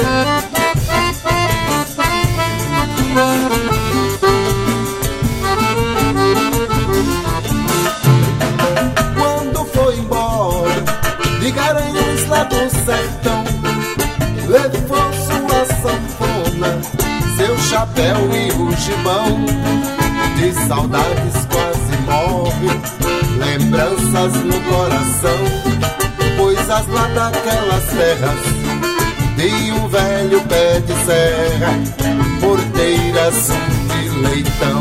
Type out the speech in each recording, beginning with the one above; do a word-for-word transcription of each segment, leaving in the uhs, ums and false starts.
Quando foi embora de Garanhuns lá do sertão, levou sua sanfona, seu chapéu e o gibão. De saudades quase morre, lembranças no coração, coisas lá daquelas terras, de um velho pé de serra, porteiras de leitão.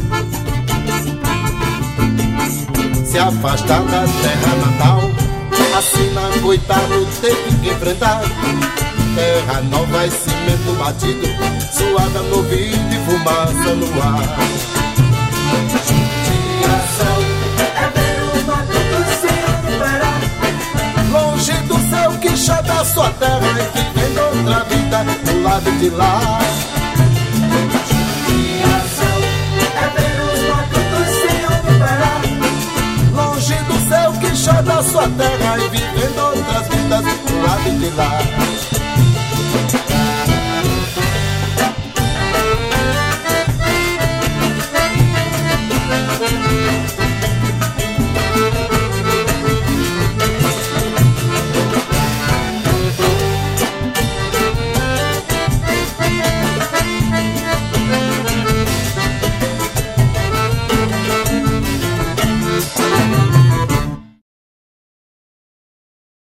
Se afastar da terra natal, assim na coitado teve que enfrentar terra nova e cimento batido, suada no ouvido e fumaça no ar. Judiação é ver o mato sem parar, Longe do céu que chega a sua terra e vivendo outra vida do lado de lá. Judiação é ver os matos sem parar, Longe do céu que chega a sua terra e vivendo outras vidas do lado de lá.